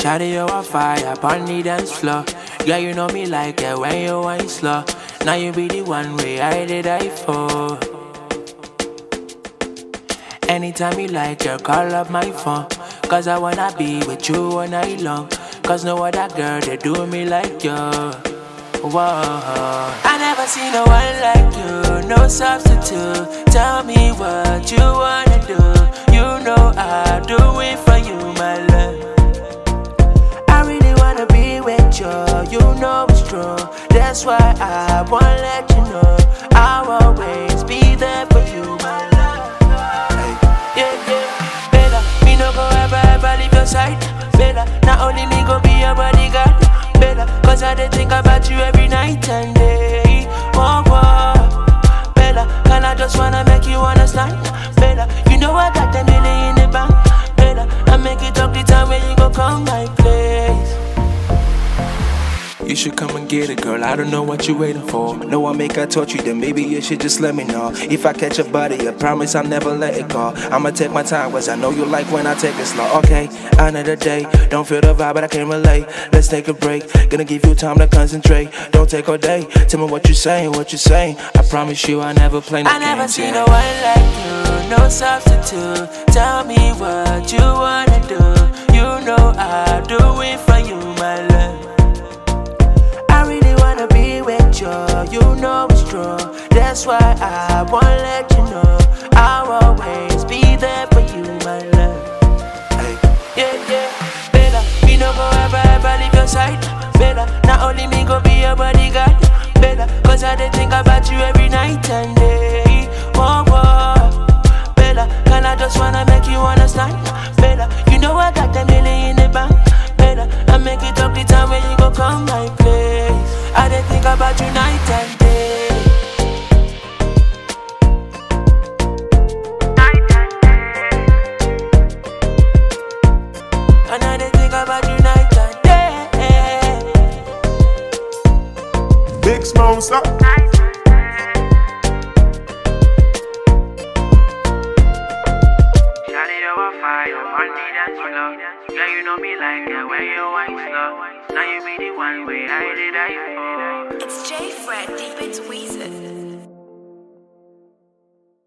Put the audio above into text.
Shawty, you a fire upon the dance floor. Girl, you know me like it when you wine slow. Now you be the one way I did die for. Anytime you like, girl, call up my phone. Cause I wanna be with you all night long. Cause no other girl, they do me like you. Whoa. I never seen no one like you, no substitute. Tell me what you wanna do. You know I'll do it for you, my love. I really wanna be with you, you know it's true. That's why I wanna let you know I'll always be there for you, my love. Yeah, yeah, better, me no go ever leave your side. Better, not only me go be your bodyguard. Better, cause I did think about you every night and day. Oh, oh. Better, can I just wanna make you understand? Better, you know I got $10 million in the bank. Better, I make it up the time when you go come my place. You should come and get it, girl, I don't know what you're waiting for. No, I make I touch you, then maybe you should just let me know. If I catch your body, I promise I'll never let it go. I'ma take my time, cause I know you like when I take it slow. Okay, another day, don't feel the vibe, but I can't relate. Let's take a break, gonna give you time to concentrate. Don't take all day, tell me what you're saying, I promise you I never play no games. I never seen no one like you, no substitute. Tell me what you wanna do. You know I'll do it for you, my love. You know it's true. That's why I wanna let you know I'll always be there for you, my love. Hey. Yeah, yeah, better, me no go ever leave your side. Better, not only me go be your bodyguard. Better, cause I did think about you every night and day. Oh, oh. Better, can I just wanna make you understand? Better, you know I got $10 million in the bank. Better, I make it up the time when you go come my place. I didn't think about you night and day. Night and day. And I didn't think about you night and day. Big Smoke, stop. Yeah, you know me like that when you wine slow. Now you be the one way I did I for. It's J Fred, deep into Weezer.